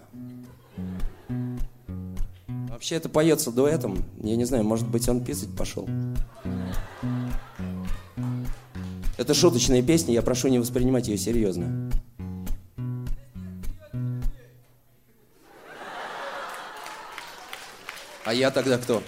Вообще это поется дуэтом. Я не знаю, может быть, он писать пошел. Это шуточная песня, я прошу не воспринимать ее серьезно. А я тогда кто?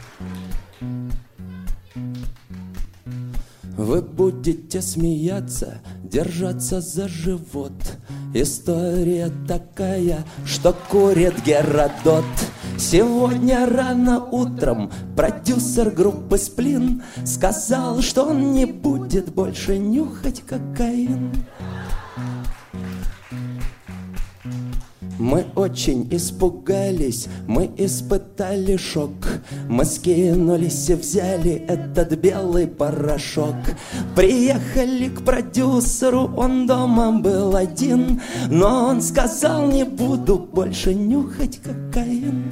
Вы будете смеяться, держаться за живот. История такая, что курит Геродот. Сегодня рано утром продюсер группы «Сплин» сказал, что он не будет больше нюхать кокаин. Мы очень испугались, мы испытали шок. Мы скинулись и взяли этот белый порошок. Приехали к продюсеру, он дома был один, но он сказал, не буду больше нюхать кокаин.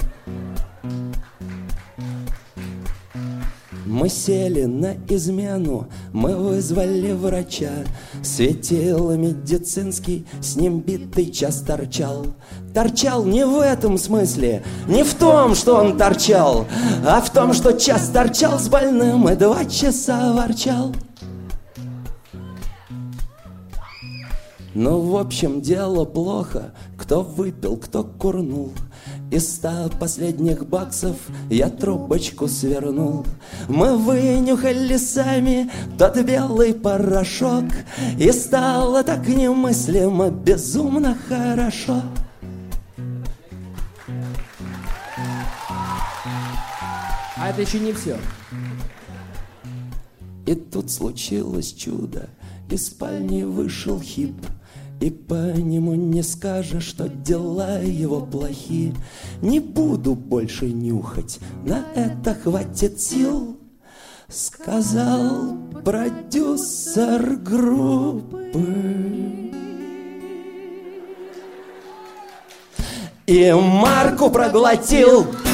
Мы сели на измену, мы вызвали врача. Светило медицинский, с ним битый час торчал. Торчал не в этом смысле, не в том, что он торчал, а в том, что час торчал с больным и 2 часа ворчал. Ну, в общем, дело плохо, кто выпил, кто курнул. Из 100 последних баксов я трубочку свернул. Мы вынюхали сами тот белый порошок, и стало так немыслимо безумно хорошо. А это еще не все. И тут случилось чудо, из спальни вышел хип. И по нему не скажешь, что дела его плохи. Не буду больше нюхать, на это хватит сил, сказал продюсер группы. И марку проглотил